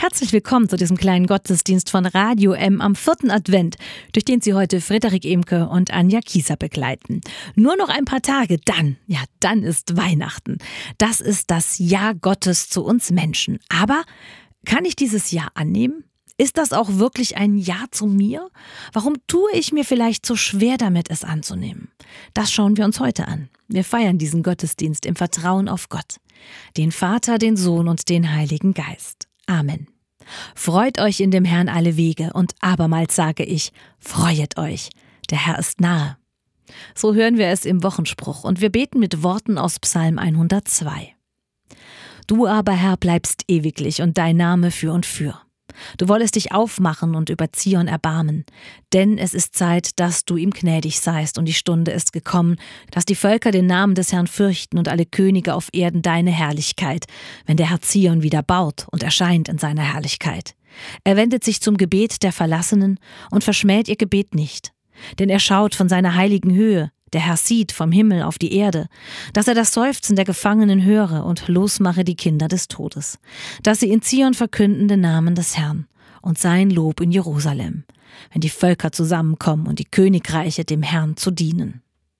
Herzlich willkommen zu diesem kleinen Gottesdienst von Radio M am 4. Advent, durch den Sie heute Frederik Emke und Anja Kieser begleiten. Nur noch ein paar Tage, dann ist Weihnachten. Das ist das Ja Gottes zu uns Menschen. Aber kann ich dieses Ja annehmen? Ist das auch wirklich ein Ja zu mir? Warum tue ich mir vielleicht so schwer damit, es anzunehmen? Das schauen wir uns heute an. Wir feiern diesen Gottesdienst im Vertrauen auf Gott, den Vater, den Sohn und den Heiligen Geist. Amen. Freut euch in dem Herrn alle Wege, und abermals sage ich, freuet euch, der Herr ist nahe. So hören wir es im Wochenspruch, und wir beten mit Worten aus Psalm 102. Du aber, Herr, bleibst ewiglich und dein Name für und für. Du wollest dich aufmachen und über Zion erbarmen, denn es ist Zeit, dass du ihm gnädig seist, und die Stunde ist gekommen, dass die Völker den Namen des Herrn fürchten und alle Könige auf Erden deine Herrlichkeit, wenn der Herr Zion wieder baut und erscheint in seiner Herrlichkeit. Er wendet sich zum Gebet der Verlassenen und verschmäht ihr Gebet nicht, denn er schaut von seiner heiligen Höhe. Der Herr sieht vom Himmel auf die Erde, dass er das Seufzen der Gefangenen höre und losmache die Kinder des Todes, dass sie in Zion verkünden den Namen des Herrn und sein Lob in Jerusalem, wenn die Völker zusammenkommen und die Königreiche dem Herrn zu dienen.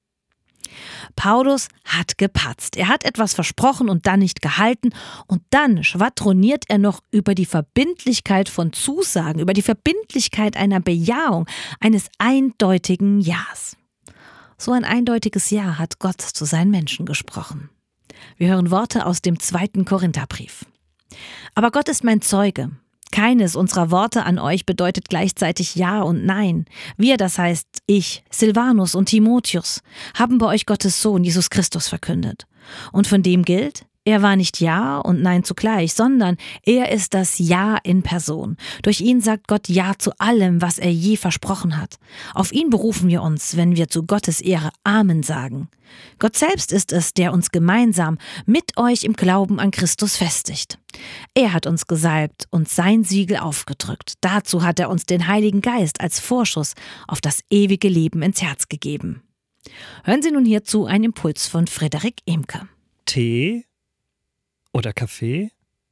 Paulus hat gepatzt. Er hat etwas versprochen und dann nicht gehalten, und dann schwadroniert er noch über die Verbindlichkeit von Zusagen, über die Verbindlichkeit einer Bejahung, eines eindeutigen Ja's. So ein eindeutiges Ja hat Gott zu seinen Menschen gesprochen. Wir hören Worte aus dem 2. Korintherbrief. Aber Gott ist mein Zeuge. Keines unserer Worte an euch bedeutet gleichzeitig Ja und Nein. Wir, das heißt ich, Silvanus und Timotheus, haben bei euch Gottes Sohn Jesus Christus verkündet. Und von dem gilt, er war nicht Ja und Nein zugleich, sondern er ist das Ja in Person. Durch ihn sagt Gott Ja zu allem, was er je versprochen hat. Auf ihn berufen wir uns, wenn wir zu Gottes Ehre Amen sagen. Gott selbst ist es, der uns gemeinsam mit euch im Glauben an Christus festigt. Er hat uns gesalbt und sein Siegel aufgedrückt. Dazu hat er uns den Heiligen Geist als Vorschuss auf das ewige Leben ins Herz gegeben. Hören Sie nun hierzu einen Impuls von Frederik Emke. Tee oder Kaffee?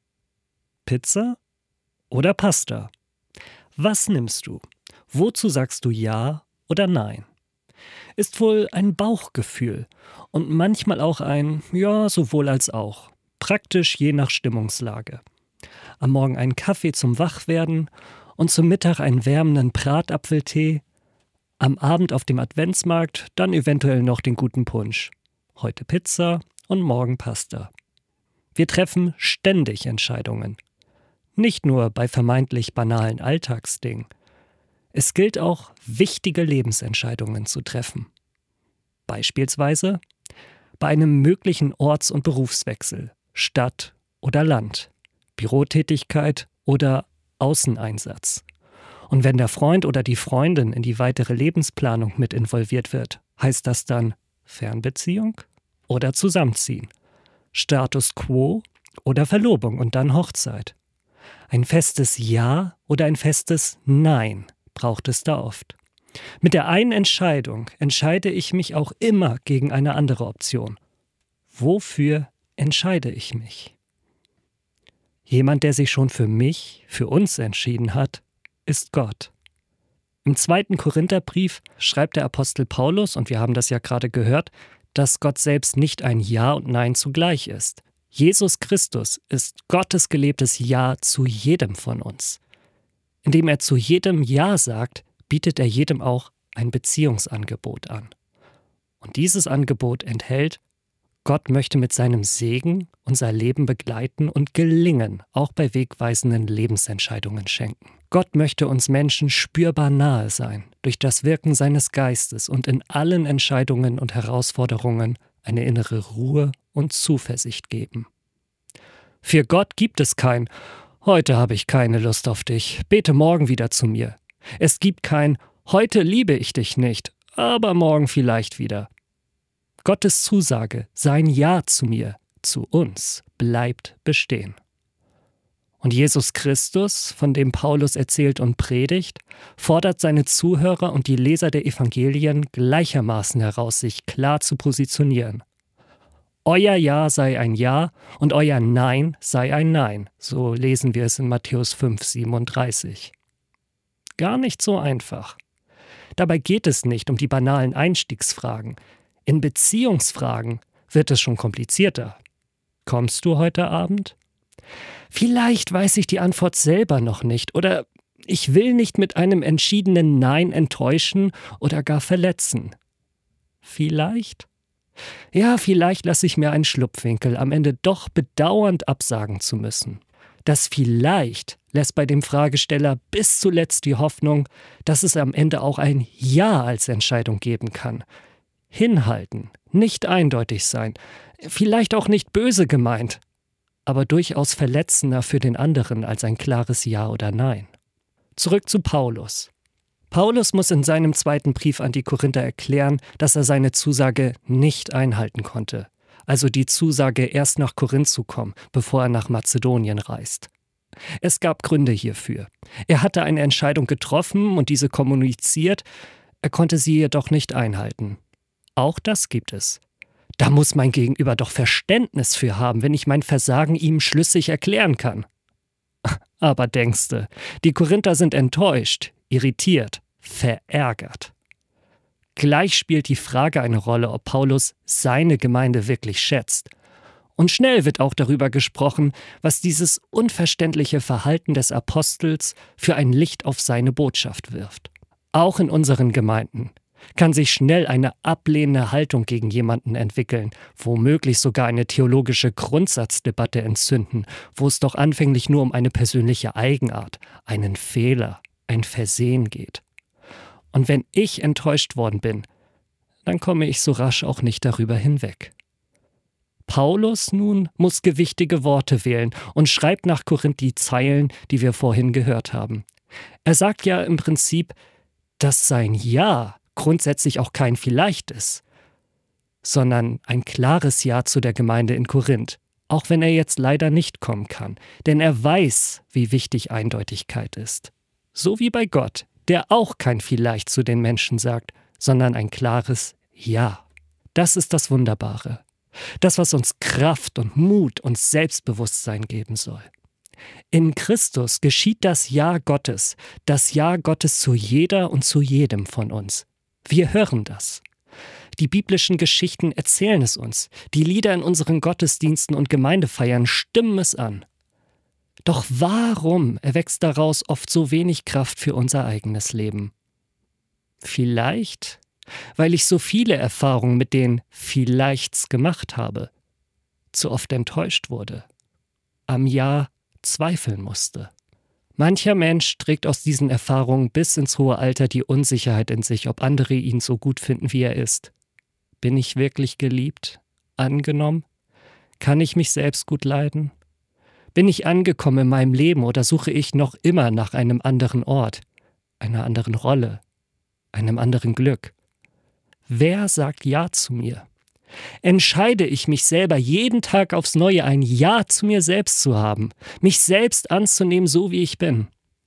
Pizza oder Pasta? Was nimmst du? Wozu sagst du Ja oder Nein? Ist wohl ein Bauchgefühl und manchmal auch ein Ja, sowohl als auch. Praktisch je nach Stimmungslage. Am Morgen einen Kaffee zum Wachwerden und zum Mittag einen wärmenden Bratapfeltee. Am Abend auf dem Adventsmarkt dann eventuell noch den guten Punsch. Heute Pizza und morgen Pasta. Wir treffen ständig Entscheidungen. Nicht nur bei vermeintlich banalen Alltagsdingen. Es gilt auch, wichtige Lebensentscheidungen zu treffen. Beispielsweise bei einem möglichen Orts- und Berufswechsel, Stadt oder Land, Bürotätigkeit oder Außeneinsatz. Und wenn der Freund oder die Freundin in die weitere Lebensplanung mit involviert wird, heißt das dann Fernbeziehung oder Zusammenziehen? Status quo oder Verlobung und dann Hochzeit. Ein festes Ja oder ein festes Nein braucht es da oft. Mit der einen Entscheidung entscheide ich mich auch immer gegen eine andere Option. Wofür entscheide ich mich? Jemand, der sich schon für mich, für uns entschieden hat, ist Gott. Im 2. Korintherbrief schreibt der Apostel Paulus, und wir haben das ja gerade gehört, dass Gott selbst nicht ein Ja und Nein zugleich ist. Jesus Christus ist Gottes gelebtes Ja zu jedem von uns. Indem er zu jedem Ja sagt, bietet er jedem auch ein Beziehungsangebot an. Und dieses Angebot enthält: Gott möchte mit seinem Segen unser Leben begleiten und Gelingen auch bei wegweisenden Lebensentscheidungen schenken. Gott möchte uns Menschen spürbar nahe sein, durch das Wirken seines Geistes und in allen Entscheidungen und Herausforderungen eine innere Ruhe und Zuversicht geben. Für Gott gibt es kein „Heute habe ich keine Lust auf dich, bete morgen wieder zu mir“. Es gibt kein „Heute liebe ich dich nicht, aber morgen vielleicht wieder“. Gottes Zusage, sein Ja zu mir, zu uns, bleibt bestehen. Und Jesus Christus, von dem Paulus erzählt und predigt, fordert seine Zuhörer und die Leser der Evangelien gleichermaßen heraus, sich klar zu positionieren. Euer Ja sei ein Ja und euer Nein sei ein Nein. So lesen wir es in Matthäus 5,37. Gar nicht so einfach. Dabei geht es nicht um die banalen Einstiegsfragen. In Beziehungsfragen wird es schon komplizierter. Kommst du heute Abend? Vielleicht weiß ich die Antwort selber noch nicht oder ich will nicht mit einem entschiedenen Nein enttäuschen oder gar verletzen. Vielleicht? Ja, vielleicht lasse ich mir einen Schlupfwinkel, am Ende doch bedauernd absagen zu müssen. Das vielleicht lässt bei dem Fragesteller bis zuletzt die Hoffnung, dass es am Ende auch ein Ja als Entscheidung geben kann. Hinhalten, nicht eindeutig sein, vielleicht auch nicht böse gemeint, aber durchaus verletzender für den anderen als ein klares Ja oder Nein. Zurück zu Paulus. Paulus muss in seinem 2. Brief an die Korinther erklären, dass er seine Zusage nicht einhalten konnte. Also die Zusage, erst nach Korinth zu kommen, bevor er nach Mazedonien reist. Es gab Gründe hierfür. Er hatte eine Entscheidung getroffen und diese kommuniziert, er konnte sie jedoch nicht einhalten. Auch das gibt es. Da muss mein Gegenüber doch Verständnis für haben, wenn ich mein Versagen ihm schlüssig erklären kann. Aber denkste, die Korinther sind enttäuscht, irritiert, verärgert. Gleich spielt die Frage eine Rolle, ob Paulus seine Gemeinde wirklich schätzt. Und schnell wird auch darüber gesprochen, was dieses unverständliche Verhalten des Apostels für ein Licht auf seine Botschaft wirft. Auch in unseren Gemeinden kann sich schnell eine ablehnende Haltung gegen jemanden entwickeln, womöglich sogar eine theologische Grundsatzdebatte entzünden, wo es doch anfänglich nur um eine persönliche Eigenart, einen Fehler, ein Versehen geht. Und wenn ich enttäuscht worden bin, dann komme ich so rasch auch nicht darüber hinweg. Paulus nun muss gewichtige Worte wählen und schreibt nach Korinth die Zeilen, die wir vorhin gehört haben. Er sagt ja im Prinzip, dass sein Ja grundsätzlich auch kein Vielleicht ist, sondern ein klares Ja zu der Gemeinde in Korinth, auch wenn er jetzt leider nicht kommen kann, denn er weiß, wie wichtig Eindeutigkeit ist. So wie bei Gott, der auch kein Vielleicht zu den Menschen sagt, sondern ein klares Ja. Das ist das Wunderbare. Das, was uns Kraft und Mut und Selbstbewusstsein geben soll. In Christus geschieht das Ja Gottes zu jeder und zu jedem von uns. Wir hören das. Die biblischen Geschichten erzählen es uns. Die Lieder in unseren Gottesdiensten und Gemeindefeiern stimmen es an. Doch warum erwächst daraus oft so wenig Kraft für unser eigenes Leben? Vielleicht, weil ich so viele Erfahrungen mit den Vielleichts gemacht habe, zu oft enttäuscht wurde, am Ja zweifeln musste. Mancher Mensch trägt aus diesen Erfahrungen bis ins hohe Alter die Unsicherheit in sich, ob andere ihn so gut finden, wie er ist. Bin ich wirklich geliebt? Angenommen? Kann ich mich selbst gut leiden? Bin ich angekommen in meinem Leben oder suche ich noch immer nach einem anderen Ort, einer anderen Rolle, einem anderen Glück? Wer sagt Ja zu mir? Entscheide ich mich selber jeden Tag aufs Neue ein Ja zu mir selbst zu haben, mich selbst anzunehmen, so wie ich bin?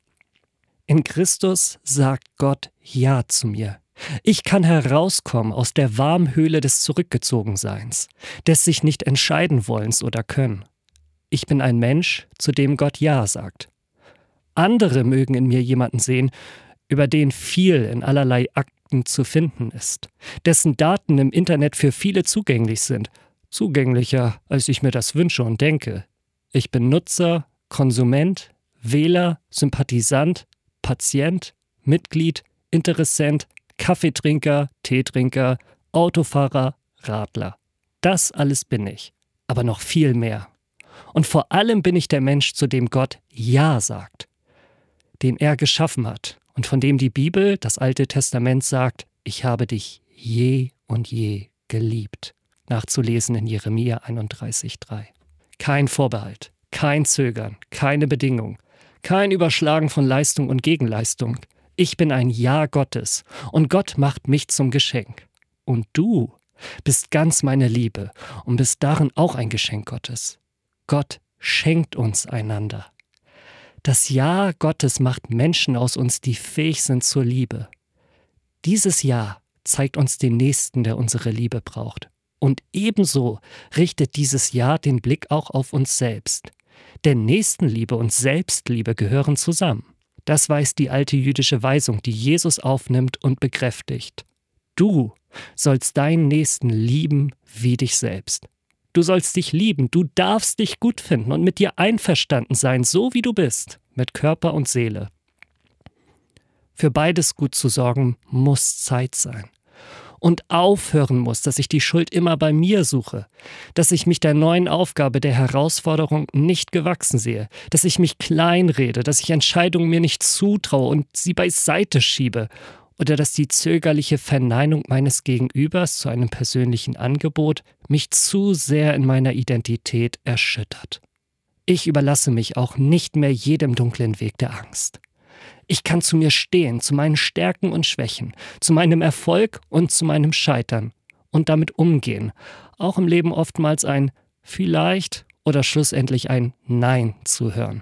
In Christus sagt Gott Ja zu mir. Ich kann herauskommen aus der warmen Höhle des Zurückgezogenseins, des sich nicht entscheiden wollens oder können. Ich bin ein Mensch, zu dem Gott Ja sagt. Andere mögen in mir jemanden sehen, über den viel in allerlei Akten zu finden ist, dessen Daten im Internet für viele zugänglich sind, zugänglicher, als ich mir das wünsche und denke. Ich bin Nutzer, Konsument, Wähler, Sympathisant, Patient, Mitglied, Interessent, Kaffeetrinker, Teetrinker, Autofahrer, Radler. Das alles bin ich, aber noch viel mehr. Und vor allem bin ich der Mensch, zu dem Gott Ja sagt, den er geschaffen hat und von dem die Bibel, das Alte Testament sagt, ich habe dich je und je geliebt. Nachzulesen in Jeremia 31,3. Kein Vorbehalt, kein Zögern, keine Bedingung, kein Überschlagen von Leistung und Gegenleistung. Ich bin ein Ja Gottes und Gott macht mich zum Geschenk. Und du bist ganz meine Liebe und bist darin auch ein Geschenk Gottes. Gott schenkt uns einander. Das Ja Gottes macht Menschen aus uns, die fähig sind zur Liebe. Dieses Ja zeigt uns den Nächsten, der unsere Liebe braucht. Und ebenso richtet dieses Ja den Blick auch auf uns selbst. Denn Nächstenliebe und Selbstliebe gehören zusammen. Das weiß die alte jüdische Weisung, die Jesus aufnimmt und bekräftigt. Du sollst deinen Nächsten lieben wie dich selbst. Du sollst dich lieben, du darfst dich gut finden und mit dir einverstanden sein, so wie du bist, mit Körper und Seele. Für beides gut zu sorgen, muss Zeit sein. Und aufhören muss, dass ich die Schuld immer bei mir suche, dass ich mich der neuen Aufgabe, der Herausforderung nicht gewachsen sehe, dass ich mich kleinrede, dass ich Entscheidungen mir nicht zutraue und sie beiseite schiebe oder dass die zögerliche Verneinung meines Gegenübers zu einem persönlichen Angebot mich zu sehr in meiner Identität erschüttert. Ich überlasse mich auch nicht mehr jedem dunklen Weg der Angst. Ich kann zu mir stehen, zu meinen Stärken und Schwächen, zu meinem Erfolg und zu meinem Scheitern und damit umgehen. Auch im Leben oftmals ein vielleicht oder schlussendlich ein Nein zu hören.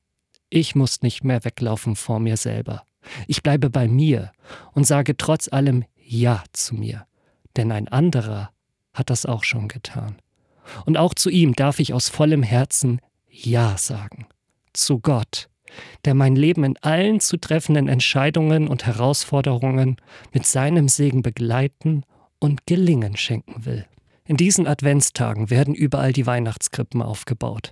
Ich muss nicht mehr weglaufen vor mir selber. Ich bleibe bei mir und sage trotz allem Ja zu mir. Denn ein anderer hat das auch schon getan. Und auch zu ihm darf ich aus vollem Herzen Ja sagen. Zu Gott, der mein Leben in allen zu treffenden Entscheidungen und Herausforderungen mit seinem Segen begleiten und Gelingen schenken will. In diesen Adventstagen werden überall die Weihnachtskrippen aufgebaut.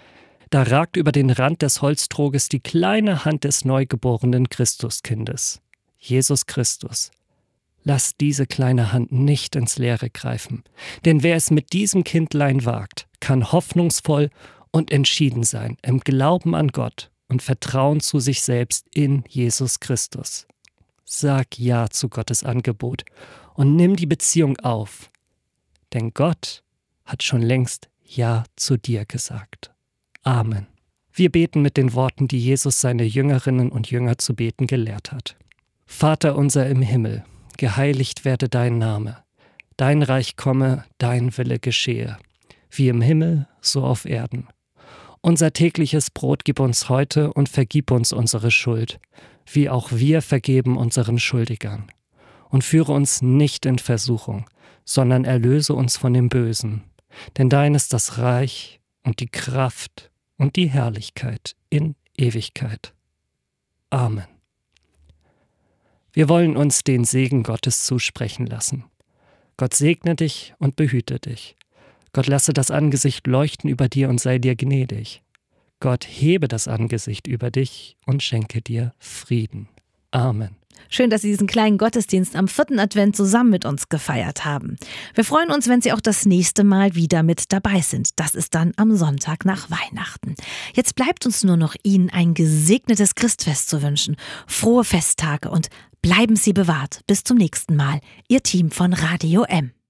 Da ragt über den Rand des Holztroges die kleine Hand des neugeborenen Christuskindes, Jesus Christus. Lass diese kleine Hand nicht ins Leere greifen, denn wer es mit diesem Kindlein wagt, kann hoffnungsvoll und entschieden sein im Glauben an Gott und Vertrauen zu sich selbst in Jesus Christus. Sag Ja zu Gottes Angebot und nimm die Beziehung auf, denn Gott hat schon längst Ja zu dir gesagt. Amen. Wir beten mit den Worten, die Jesus seine Jüngerinnen und Jünger zu beten gelehrt hat. Vater unser im Himmel, geheiligt werde dein Name. Dein Reich komme, dein Wille geschehe, wie im Himmel, so auf Erden. Unser tägliches Brot gib uns heute und vergib uns unsere Schuld, wie auch wir vergeben unseren Schuldigern. Und führe uns nicht in Versuchung, sondern erlöse uns von dem Bösen. Denn dein ist das Reich und die Kraft und die Herrlichkeit in Ewigkeit. Amen. Wir wollen uns den Segen Gottes zusprechen lassen. Gott segne dich und behüte dich. Gott lasse das Angesicht leuchten über dir und sei dir gnädig. Gott hebe das Angesicht über dich und schenke dir Frieden. Amen. Schön, dass Sie diesen kleinen Gottesdienst am 4. Advent zusammen mit uns gefeiert haben. Wir freuen uns, wenn Sie auch das nächste Mal wieder mit dabei sind. Das ist dann am Sonntag nach Weihnachten. Jetzt bleibt uns nur noch Ihnen ein gesegnetes Christfest zu wünschen. Frohe Festtage und bleiben Sie bewahrt. Bis zum nächsten Mal. Ihr Team von Radio M.